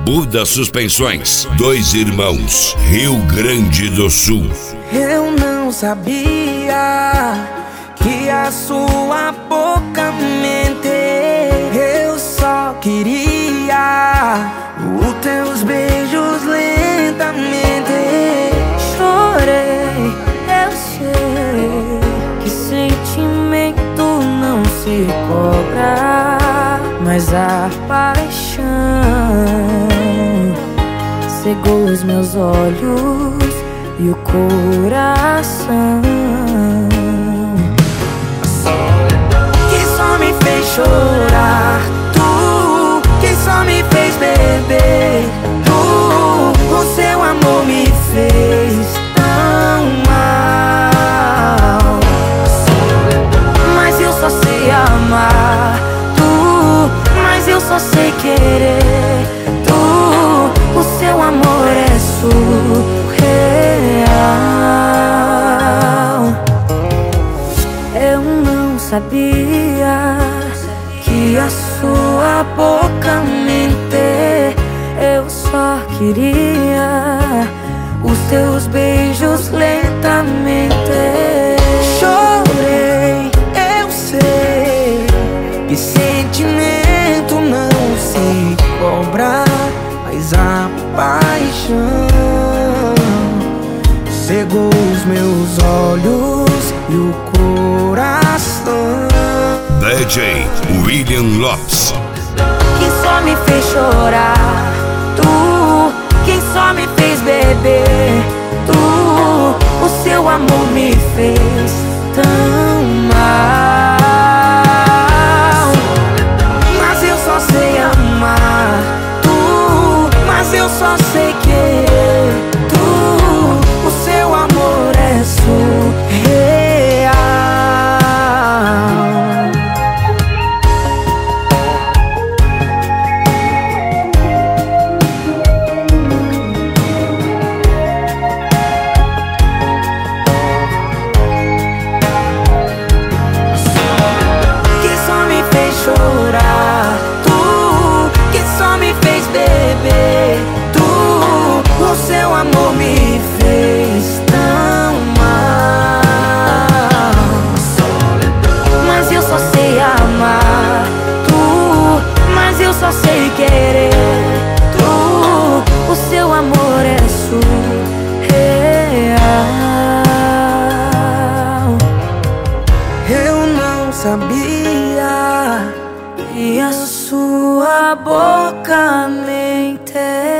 Buda Suspensões, Dois Irmãos, Rio Grande do Sul. Eu não sabia que a sua boca mente. Eu só queria os teus beijos lentamente. Chorei, eu sei que sentimento não se cobra, mas a paixão cegou os meus olhos e o coração, que só me fez chorar. Tu, que só me fez beber. Tu, o seu amor me fez tão mal. Mas eu só sei amar. Tu, mas eu só sei querer. Tu, o seu amor é surreal. Eu não sabia que a sua boca mente. Eu só queria os teus beijos lentamente. Chorei, eu sei que sentimento não se cobra, mas a paixão cegou os meus olhos e o coração. DJ William Lopes. que só me fez chorar. Tu, quem só me fez beber. Tu, o seu amor me fez tão mal. Mas eu só sei amar. Tu, mas eu só sei querer. Tu, o seu amor é surreal. Que só me fez chorar. Tu, que só me fez beber. Tu, o seu amor me fez tão mal. Mas eu só sei amar. Tu, mas eu só sei querer. Tu, o seu amor é surreal. Eu não sabia que a sua boca mente.